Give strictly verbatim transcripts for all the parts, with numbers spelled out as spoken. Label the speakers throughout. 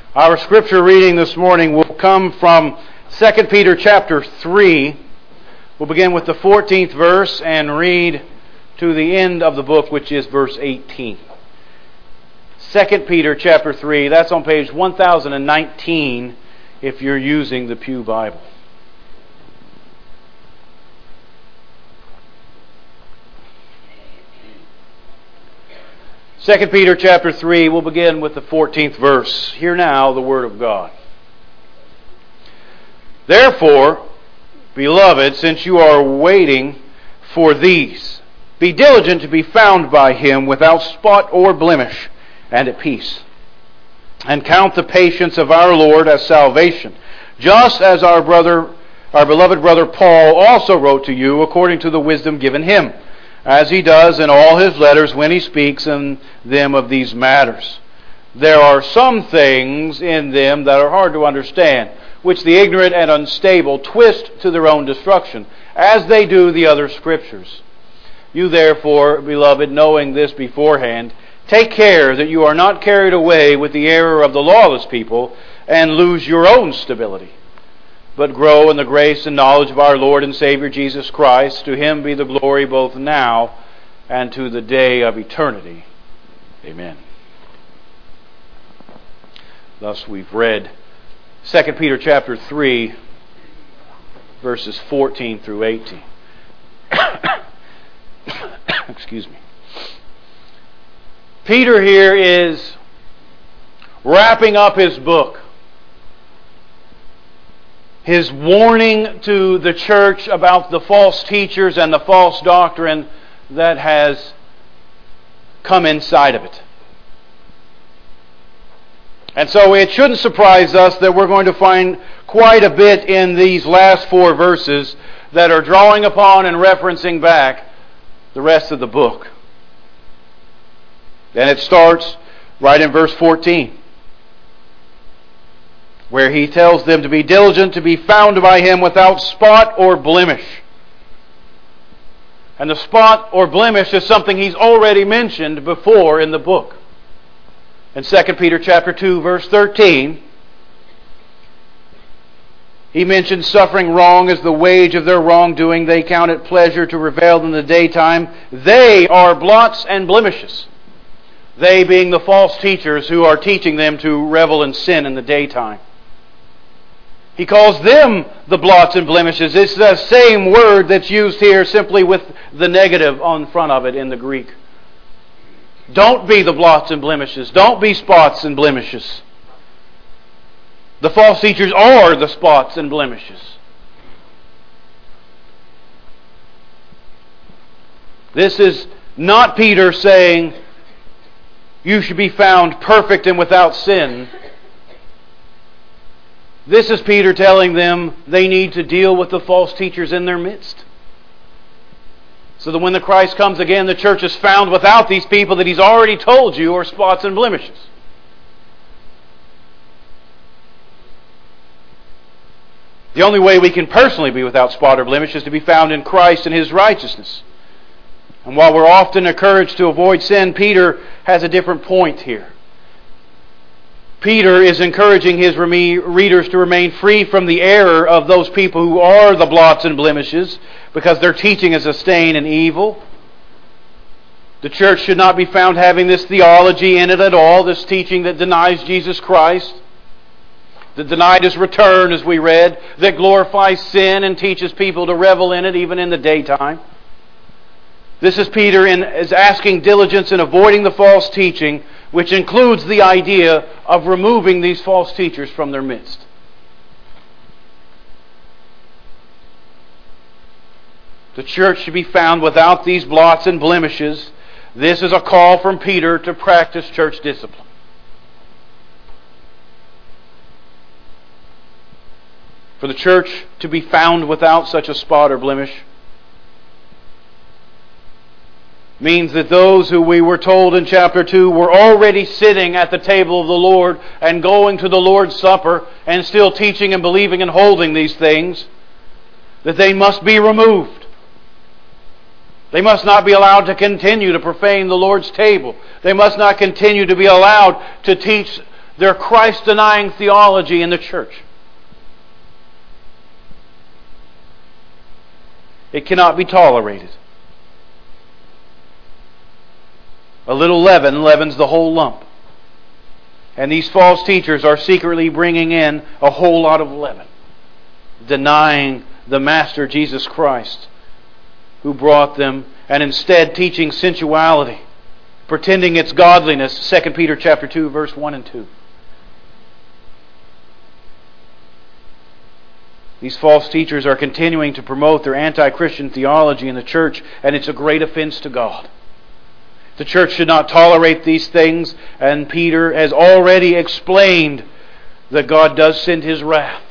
Speaker 1: Our scripture reading this morning will come from Second Peter chapter three. We'll begin with the fourteenth verse and read to the end of the book, which is verse eighteen. Second Peter chapter three, that's on page one thousand nineteen if you're using the Pew Bible. Second Peter chapter three, we'll begin with the fourteenth verse. Hear now the word of God. Therefore, beloved, since you are waiting for these, be diligent to be found by Him without spot or blemish, and at peace. And count the patience of our Lord as salvation, just as our brother, our beloved brother Paul also wrote to you according to the wisdom given him, as he does in all his letters when he speaks in them of these matters. There are some things in them that are hard to understand, which the ignorant and unstable twist to their own destruction, as they do the other Scriptures. You therefore, beloved, knowing this beforehand, take care that you are not carried away with the error of the lawless people and lose your own stability, but grow in the grace and knowledge of our Lord and Savior Jesus Christ. To Him be the glory both now and to the day of eternity. Amen. Thus we've read Second Peter chapter three, verses fourteen through eighteen. Excuse me. Peter here is wrapping up his book. His warning to the church about the false teachers and the false doctrine that has come inside of it. And so it shouldn't surprise us that we're going to find quite a bit in these last four verses that are drawing upon and referencing back the rest of the book. And it starts right in verse fourteen, where he tells them to be diligent to be found by Him without spot or blemish. And the spot or blemish is something he's already mentioned before in the book. In Second Peter chapter two, verse thirteen, he mentions suffering wrong as the wage of their wrongdoing. They count it pleasure to revel in the daytime. They are blots and blemishes. They being the false teachers who are teaching them to revel in sin in the daytime. He calls them the blots and blemishes. It's the same word that's used here, simply with the negative on front of it in the Greek. Don't be the blots and blemishes. Don't be spots and blemishes. The false teachers are the spots and blemishes. This is not Peter saying you should be found perfect and without sin. This is Peter telling them they need to deal with the false teachers in their midst, so that when the Christ comes again, the church is found without these people that He's already told you are spots and blemishes. The only way we can personally be without spot or blemish is to be found in Christ and His righteousness. And while we're often encouraged to avoid sin, Peter has a different point here. Peter is encouraging his readers to remain free from the error of those people who are the blots and blemishes, because their teaching is a stain and evil. The church should not be found having this theology in it at all, this teaching that denies Jesus Christ, that denied His return, as we read, that glorifies sin and teaches people to revel in it even in the daytime. This is Peter in, is asking diligence in avoiding the false teaching, which includes the idea of removing these false teachers from their midst. The church should be found without these blots and blemishes. This is a call from Peter to practice church discipline. For the church to be found without such a spot or blemish means that those who we were told in chapter two were already sitting at the table of the Lord and going to the Lord's Supper and still teaching and believing and holding these things, that they must be removed. They must not be allowed to continue to profane the Lord's table. They must not continue to be allowed to teach their Christ-denying theology in the church. It cannot be tolerated. A little leaven leavens the whole lump. And these false teachers are secretly bringing in a whole lot of leaven, denying the Master Jesus Christ who brought them, and instead teaching sensuality, pretending it's godliness. Second Peter chapter two, verse one and two. These false teachers are continuing to promote their anti-Christian theology in the church, and it's a great offense to God. The church should not tolerate these things, and Peter has already explained that God does send His wrath.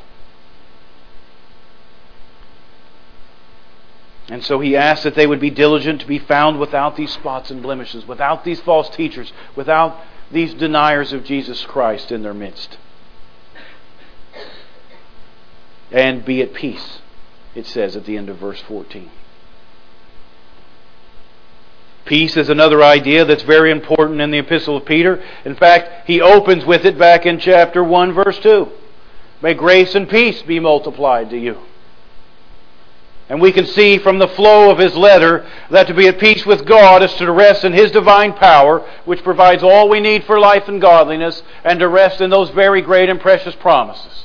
Speaker 1: And so he asks that they would be diligent to be found without these spots and blemishes, without these false teachers, without these deniers of Jesus Christ in their midst. And be at peace, it says at the end of verse fourteen. Peace is another idea that's very important in the Epistle of Peter. In fact, he opens with it back in chapter one, verse two. May grace and peace be multiplied to you. And we can see from the flow of his letter that to be at peace with God is to rest in His divine power, which provides all we need for life and godliness, and to rest in those very great and precious promises.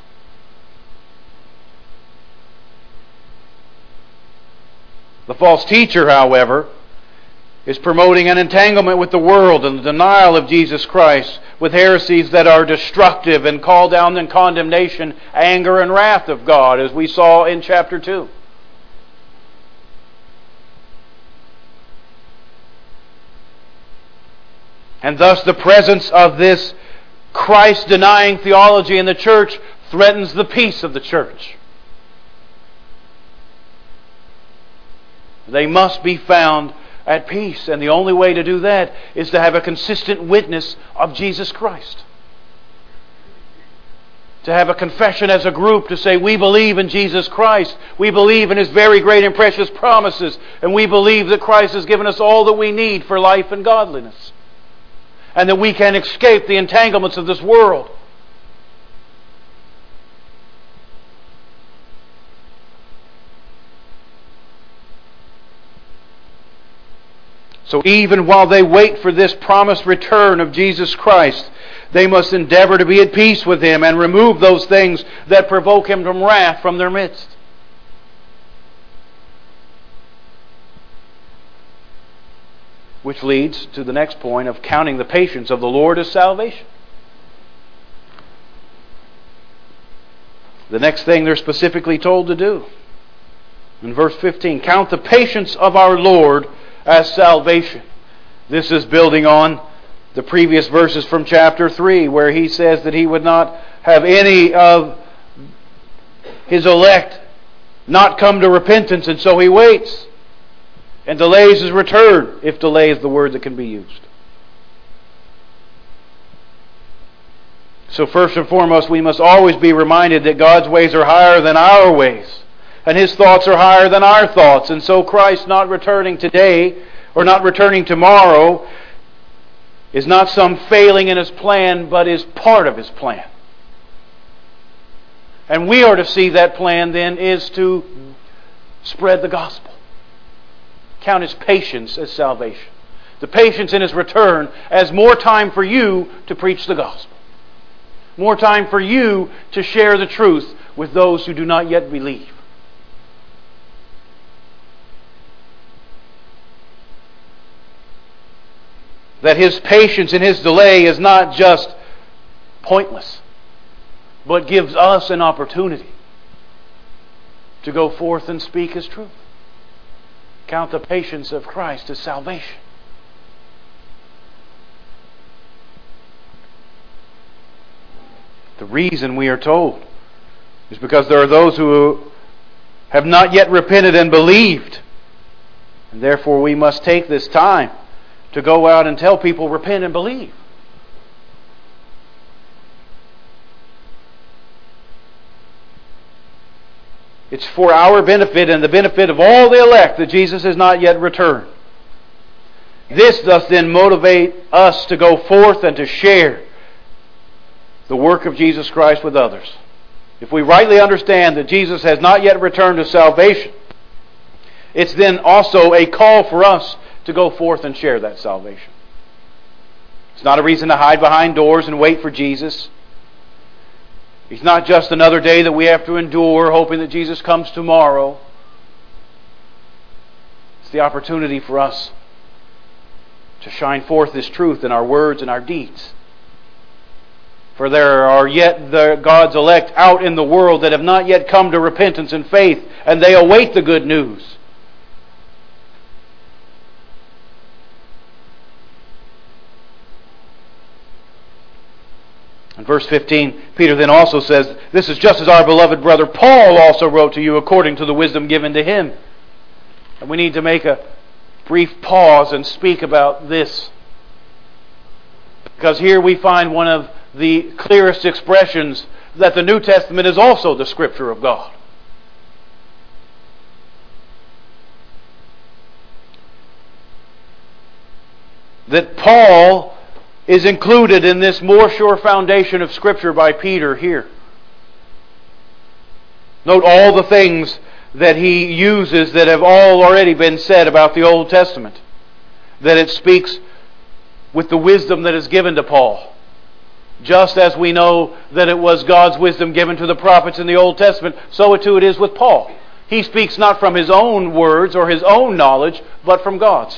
Speaker 1: The false teacher, however, is promoting an entanglement with the world and the denial of Jesus Christ with heresies that are destructive and call down in condemnation, anger, and wrath of God, as we saw in chapter two. And thus the presence of this Christ-denying theology in the church threatens the peace of the church. They must be found at peace, and the only way to do that is to have a consistent witness of Jesus Christ. To have a confession as a group to say, we believe in Jesus Christ, we believe in His very great and precious promises, and we believe that Christ has given us all that we need for life and godliness, and that we can escape the entanglements of this world. So even while they wait for this promised return of Jesus Christ, they must endeavor to be at peace with Him and remove those things that provoke Him from wrath from their midst. Which leads to the next point of counting the patience of the Lord as salvation. The next thing they're specifically told to do. In verse fifteen, count the patience of our Lord as salvation. This is building on the previous verses from chapter three, where he says that he would not have any of his elect not come to repentance, and so he waits and delays His return, if delay is the word that can be used. So first and foremost, we must always be reminded that God's ways are higher than our ways, and His thoughts are higher than our thoughts. And so Christ not returning today, or not returning tomorrow, is not some failing in His plan, but is part of His plan. And we are to see that plan then is to spread the gospel. Count His patience as salvation. The patience in His return as more time for you to preach the gospel. More time for you to share the truth with those who do not yet believe. That His patience in His delay is not just pointless, but gives us an opportunity to go forth and speak His truth. Count the patience of Christ as salvation. The reason, we are told, is because there are those who have not yet repented and believed. And therefore we must take this time to go out and tell people, repent and believe. It's for our benefit and the benefit of all the elect that Jesus has not yet returned. This does then motivate us to go forth and to share the work of Jesus Christ with others, if we rightly understand that Jesus has not yet returned to salvation, it's then also a call for us to go forth and share that salvation. It's not a reason to hide behind doors and wait for Jesus. He's not just another day that we have to endure, hoping that Jesus comes tomorrow. It's the opportunity for us to shine forth this truth in our words and our deeds. For there are yet the God's elect out in the world that have not yet come to repentance and faith, and they await the good news. In verse fifteen, Peter then also says, "This is just as our beloved brother Paul also wrote to you according to the wisdom given to him." And we need to make a brief pause and speak about this. Because here we find one of the clearest expressions that the New Testament is also the Scripture of God. That Paul is included in this more sure foundation of Scripture by Peter here. Note all the things that he uses that have all already been said about the Old Testament. That it speaks with the wisdom that is given to Paul. Just as we know that it was God's wisdom given to the prophets in the Old Testament, so too it is with Paul. He speaks not from his own words or his own knowledge, but from God's.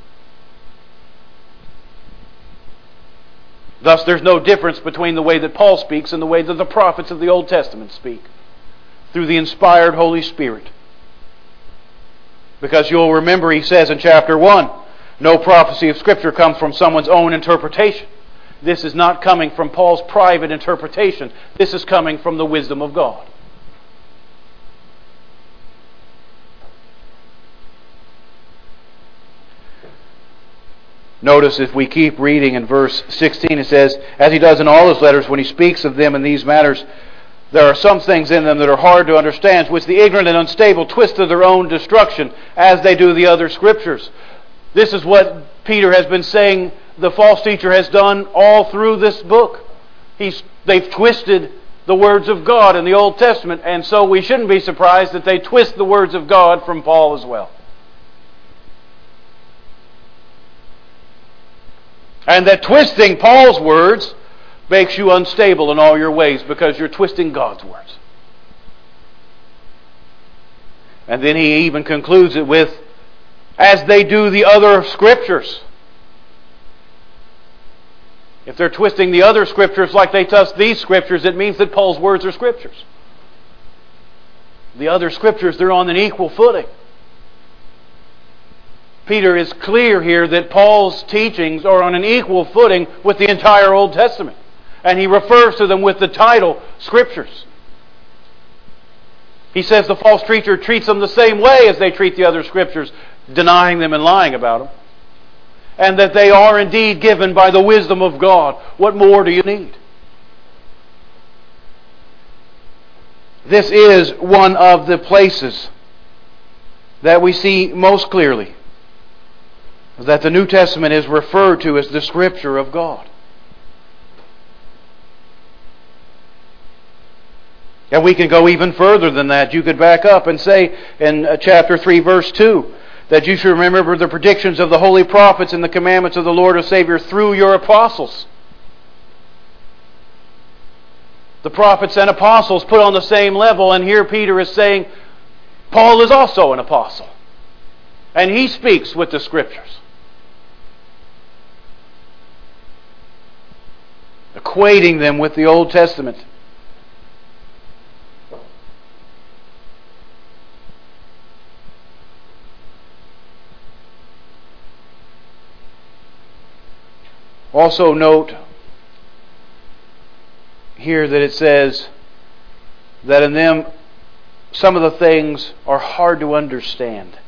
Speaker 1: Thus, there's no difference between the way that Paul speaks and the way that the prophets of the Old Testament speak, through the inspired Holy Spirit. Because you'll remember he says in chapter one, no prophecy of Scripture comes from someone's own interpretation. This is not coming from Paul's private interpretation. This is coming from the wisdom of God. Notice if we keep reading in verse sixteen, it says, as he does in all his letters when he speaks of them in these matters, there are some things in them that are hard to understand, which the ignorant and unstable twist to their own destruction, as they do the other Scriptures. This is what Peter has been saying the false teacher has done all through this book. He's, they've twisted the words of God in the Old Testament, and so we shouldn't be surprised that they twist the words of God from Paul as well. And that twisting Paul's words makes you unstable in all your ways because you're twisting God's words. And then he even concludes it with, as they do the other Scriptures. If they're twisting the other Scriptures like they twist these Scriptures, it means that Paul's words are Scriptures. The other Scriptures, they're on an equal footing. Peter is clear here that Paul's teachings are on an equal footing with the entire Old Testament. And he refers to them with the title, Scriptures. He says the false teacher treats them the same way as they treat the other Scriptures, denying them and lying about them. And that they are indeed given by the wisdom of God. What more do you need? This is one of the places that we see most clearly that the New Testament is referred to as the Scripture of God. And we can go even further than that. You could back up and say in chapter three, verse two, that you should remember the predictions of the holy prophets and the commandments of the Lord and Savior through your apostles. The prophets and apostles put on the same level, and here Peter is saying, Paul is also an apostle. And he speaks with the Scriptures. Equating them with the Old Testament. Also note here that it says that in them some of the things are hard to understand.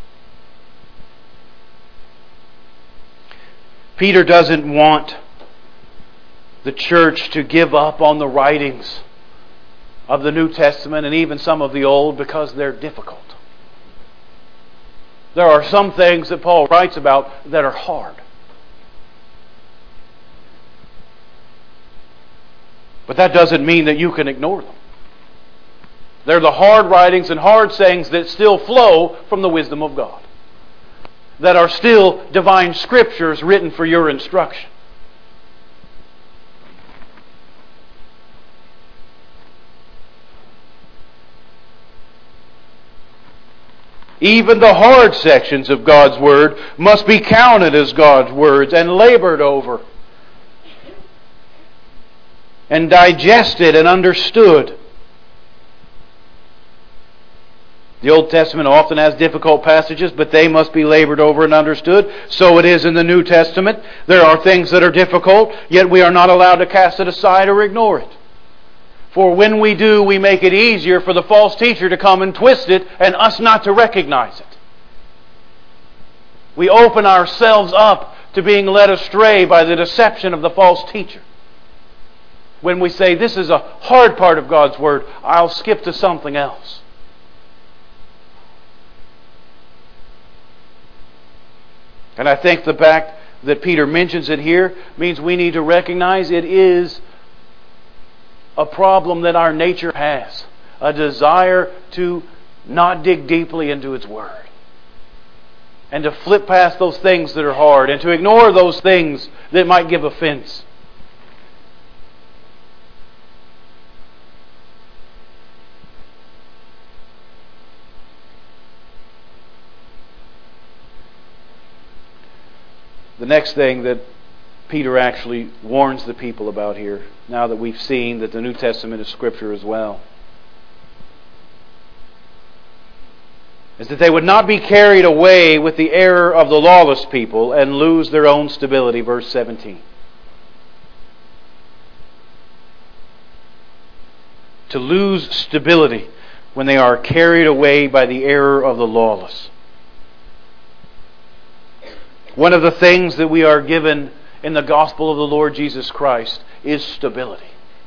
Speaker 1: Peter doesn't want the church to give up on the writings of the New Testament and even some of the Old because they're difficult. There are some things that Paul writes about that are hard. But that doesn't mean that you can ignore them. They're the hard writings and hard sayings that still flow from the wisdom of God, that are still divine scriptures written for your instruction. Even the hard sections of God's Word must be counted as God's words and labored over and digested and understood. The Old Testament often has difficult passages, but they must be labored over and understood. So it is in the New Testament. There are things that are difficult, yet we are not allowed to cast it aside or ignore it. For when we do, we make it easier for the false teacher to come and twist it and us not to recognize it. We open ourselves up to being led astray by the deception of the false teacher. When we say, this is a hard part of God's Word, I'll skip to something else. And I think the fact that Peter mentions it here means we need to recognize it is a problem that our nature has. A desire to not dig deeply into its Word. And to flip past those things that are hard. And to ignore those things that might give offense. The next thing that Peter actually warns the people about here, now that we've seen that the New Testament is Scripture as well, is that they would not be carried away with the error of the lawless people and lose their own stability. Verse seventeen. To lose stability when they are carried away by the error of the lawless. One of the things that we are given in the gospel of the Lord Jesus Christ is stability.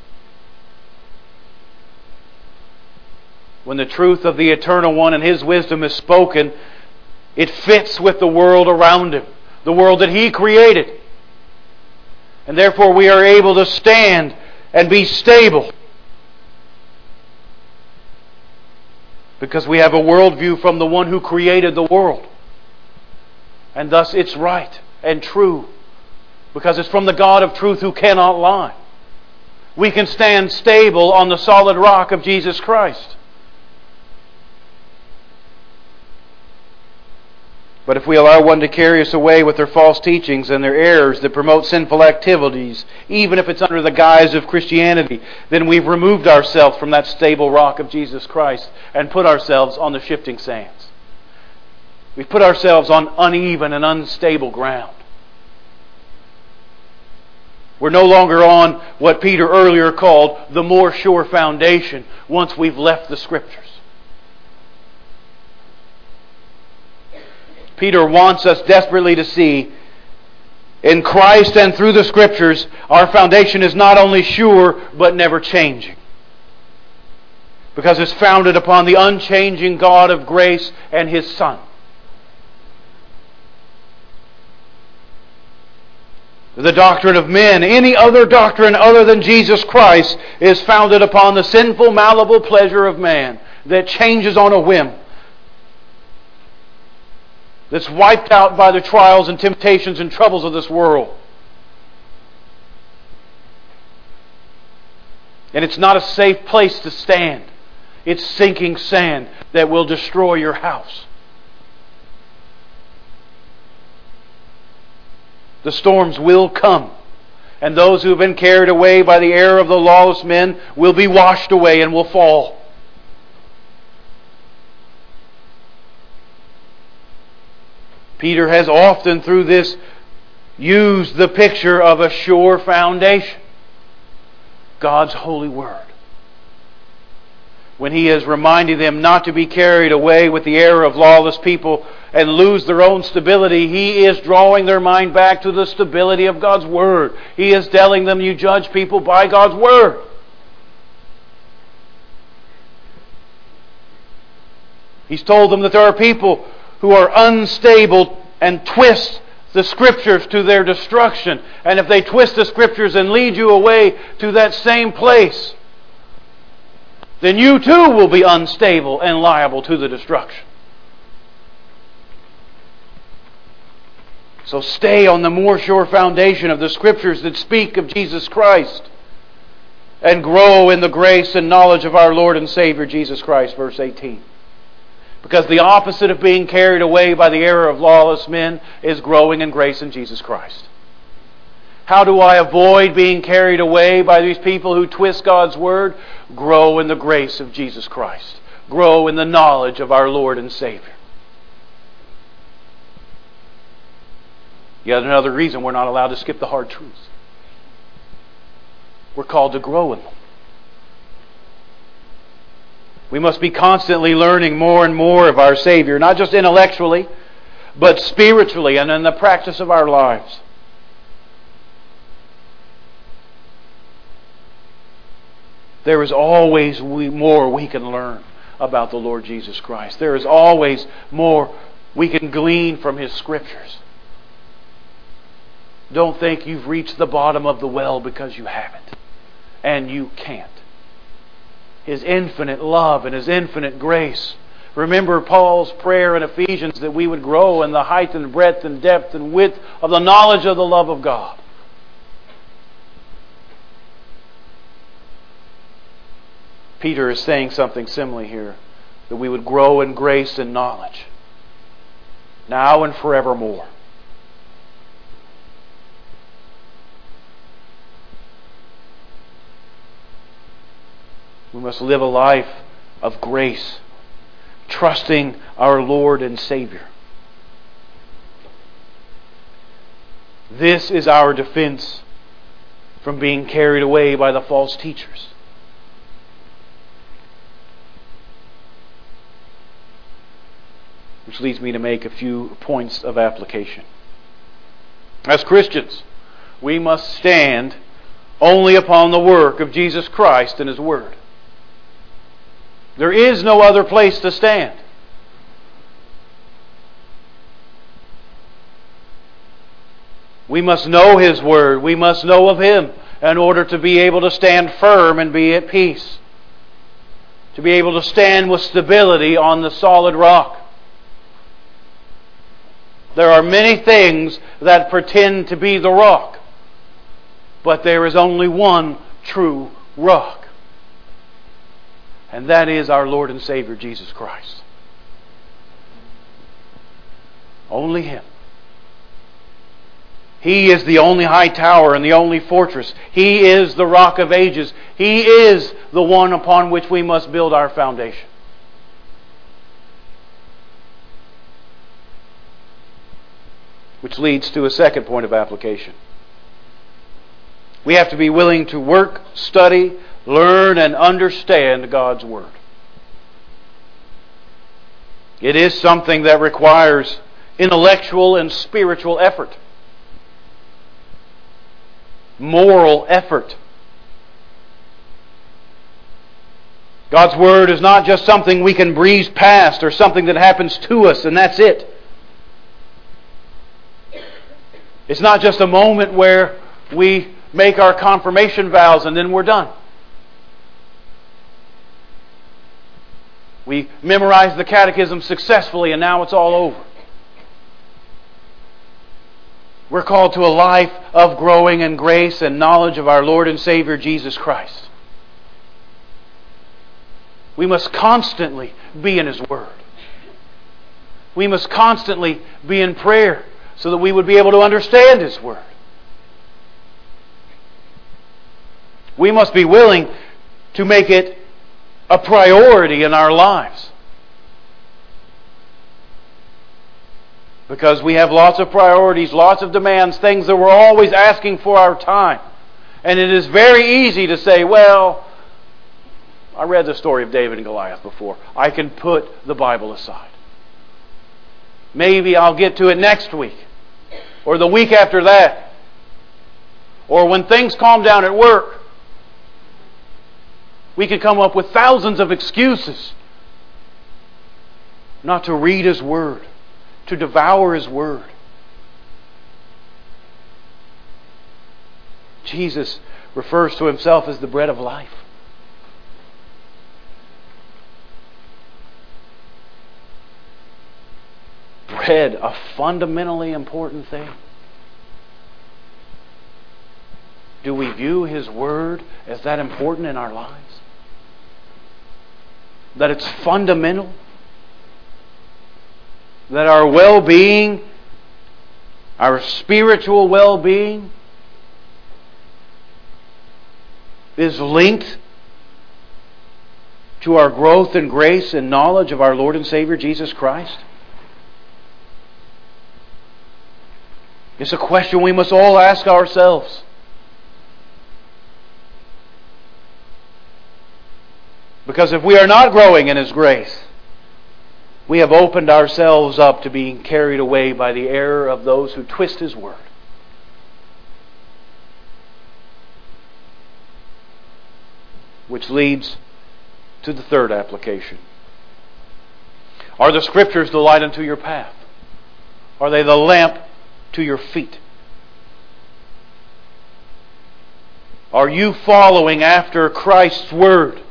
Speaker 1: When the truth of the Eternal One and His wisdom is spoken, it fits with the world around Him, the world that He created. And therefore we are able to stand and be stable. Because we have a worldview from the One who created the world. And thus it's right and true. Because it's from the God of truth who cannot lie. We can stand stable on the solid rock of Jesus Christ. But if we allow one to carry us away with their false teachings and their errors that promote sinful activities, even if it's under the guise of Christianity, then we've removed ourselves from that stable rock of Jesus Christ and put ourselves on the shifting sands. We've put ourselves on uneven and unstable ground. We're no longer on what Peter earlier called the more sure foundation once we've left the Scriptures. Peter wants us desperately to see in Christ and through the Scriptures, our foundation is not only sure but never changing. Because it's founded upon the unchanging God of grace and His Son. The doctrine of men, any other doctrine other than Jesus Christ, is founded upon the sinful, malleable pleasure of man that changes on a whim. That's wiped out by the trials and temptations and troubles of this world. And it's not a safe place to stand. It's sinking sand that will destroy your house. The storms will come. And those who have been carried away by the error of the lawless men will be washed away and will fall. Peter has often through this used the picture of a sure foundation. God's holy word. When he is reminding them not to be carried away with the error of lawless people and lose their own stability, he is drawing their mind back to the stability of God's Word. He is telling them, you judge people by God's Word. He's told them that there are people who are unstable and twist the Scriptures to their destruction. And if they twist the Scriptures and lead you away to that same place, then you too will be unstable and liable to the destruction. So stay on the more sure foundation of the Scriptures that speak of Jesus Christ, and grow in the grace and knowledge of our Lord and Savior Jesus Christ, verse eighteen. Because the opposite of being carried away by the error of lawless men is growing in grace in Jesus Christ. How do I avoid being carried away by these people who twist God's Word? Grow in the grace of Jesus Christ. Grow in the knowledge of our Lord and Savior. Yet another reason we're not allowed to skip the hard truths. We're called to grow in them. We must be constantly learning more and more of our Savior, not just intellectually, but spiritually and in the practice of our lives. There is always more we can learn about the Lord Jesus Christ. There is always more we can glean from His Scriptures. Don't think you've reached the bottom of the well, because you haven't. And you can't. His infinite love and His infinite grace. Remember Paul's prayer in Ephesians that we would grow in the height and breadth and depth and width of the knowledge of the love of God. Peter is saying something similar here, that we would grow in grace and knowledge, now and forevermore. We must live a life of grace, trusting our Lord and Savior. This is our defense from being carried away by the false teachers. Which leads me to make a few points of application. As Christians, we must stand only upon the work of Jesus Christ and His Word. There is no other place to stand. We must know His Word. We must know of Him in order to be able to stand firm and be at peace. To be able to stand with stability on the solid rock. There are many things that pretend to be the rock, but there is only one true rock. And that is our Lord and Savior, Jesus Christ. Only Him. He is the only high tower and the only fortress. He is the rock of ages. He is the one upon which we must build our foundation. Which leads to a second point of application. We have to be willing to work, study, learn, and understand God's Word. It is something that requires intellectual and spiritual effort. Moral effort. God's Word is not just something we can breeze past or something that happens to us and that's it. It's not just a moment where we make our confirmation vows and then we're done. We memorize the catechism successfully and now it's all over. We're called to a life of growing in grace and knowledge of our Lord and Savior Jesus Christ. We must constantly be in His Word. We must constantly be in prayer so that we would be able to understand His Word. We must be willing to make it a priority in our lives. Because we have lots of priorities, lots of demands, things that we're always asking for our time. And it is very easy to say, well, I read the story of David and Goliath before. I can put the Bible aside. Maybe I'll get to it next week. Or the week after that. Or when things calm down at work. We can come up with thousands of excuses not to read His Word, to devour His Word. Jesus refers to Himself as the bread of life. Bread, a fundamentally important thing. Do we view His Word as that important in our lives? That it's fundamental? That our well-being, our spiritual well-being, is linked to our growth in grace and knowledge of our Lord and Savior Jesus Christ? It's a question we must all ask ourselves. Because if we are not growing in His grace, we have opened ourselves up to being carried away by the error of those who twist His Word. Which leads to the third application. Are the Scriptures the light unto your path? Are they the lamp to your feet? Are you following after Christ's Word?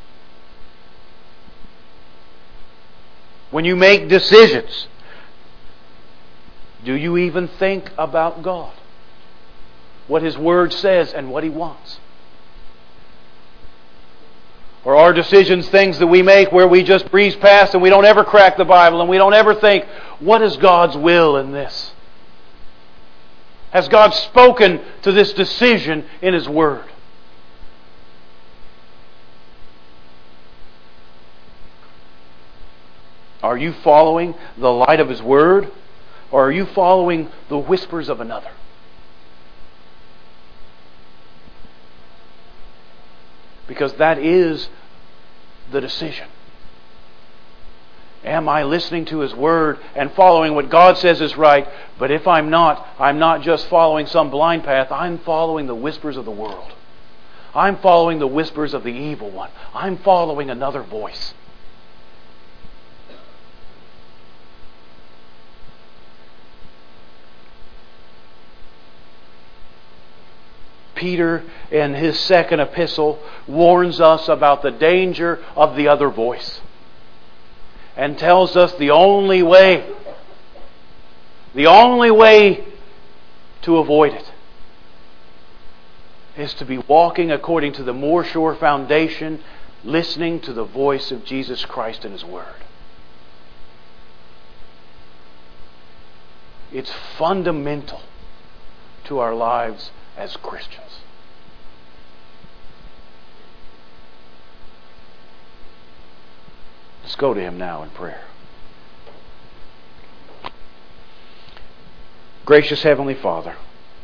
Speaker 1: When you make decisions, do you even think about God? What His Word says and what He wants? Or are decisions things that we make where we just breeze past and we don't ever crack the Bible and we don't ever think, what is God's will in this? Has God spoken to this decision in His Word? Are you following the light of His Word, or are you following the whispers of another? Because that is the decision. Am I listening to His Word and following what God says is right? But if I'm not, I'm not just following some blind path. I'm following the whispers of the world. I'm following the whispers of the evil one. I'm following another voice. Peter, in his second epistle, warns us about the danger of the other voice and tells us the only way, the only way to avoid it is to be walking according to the more sure foundation, listening to the voice of Jesus Christ and His Word. It's fundamental to our lives as Christians. Let's go to Him now in prayer. Gracious Heavenly Father,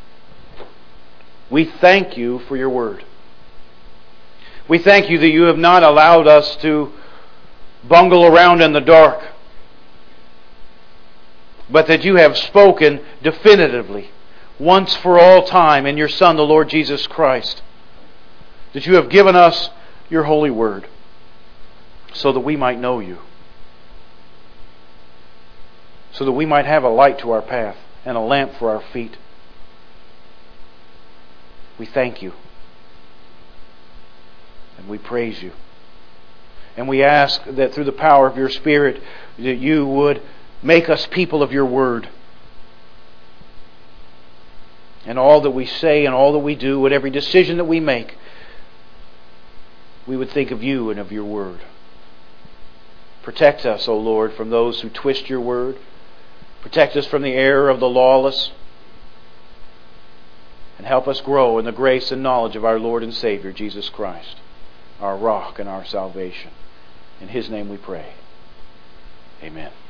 Speaker 1: we thank You for Your Word. We thank You that You have not allowed us to bungle around in the dark, but that You have spoken definitively, once for all time, in Your Son, the Lord Jesus Christ. That You have given us Your holy Word so that we might know You. So that we might have a light to our path and a lamp for our feet. We thank You. And we praise You. And we ask that through the power of Your Spirit, that You would make us people of Your Word. And all that we say and all that we do, and every decision that we make, we would think of You and of Your Word. Protect us, O Lord, from those who twist Your Word. Protect us from the error of the lawless. And help us grow in the grace and knowledge of our Lord and Savior, Jesus Christ, our rock and our salvation. In His name we pray. Amen.